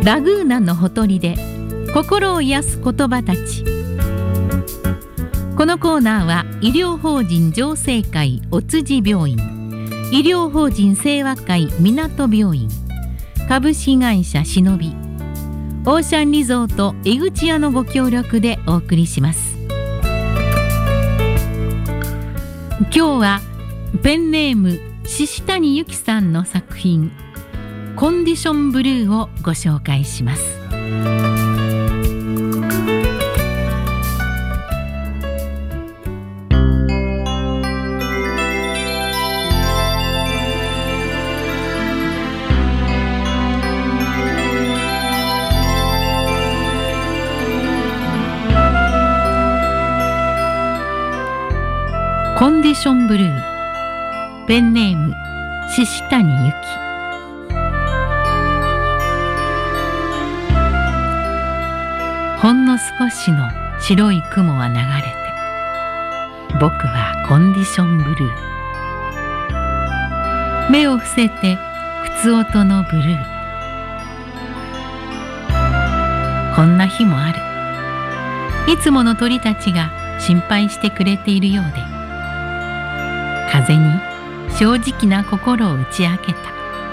ラグーナのほとりで心を癒す言葉たち。このコーナーは医療法人浄世会お辻病院、医療法人清和会港病院、株式会社しのび、オーシャンリゾート江口屋のご協力でお送りします。今日はペンネーム獅谷由紀さんの作品コンディションブルーをご紹介します。コンディションブルー、ペンネーム獅谷由紀。ほんの少しの白い雲は流れて、僕はコンディションブルー。目を伏せて靴音のブルー。こんな日もある。いつもの鳥たちが心配してくれているようで、風に正直な心を打ち明けた。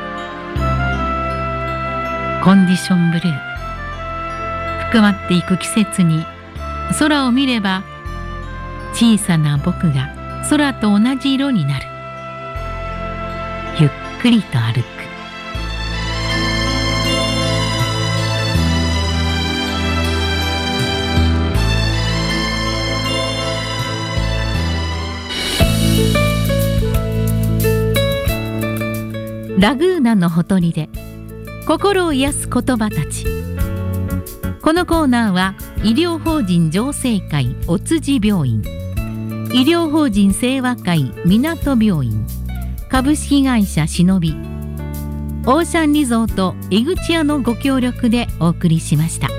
コンディションブルー。深まっていく季節に空を見れば、小さな僕が空と同じ色になる。ゆっくりと歩く。ラグーナのほとりで心を癒す言葉たち。このコーナーは医療法人浄世会お辻病院、医療法人清和会港病院、株式会社しのび、オーシャンリゾート江口屋のご協力でお送りしました。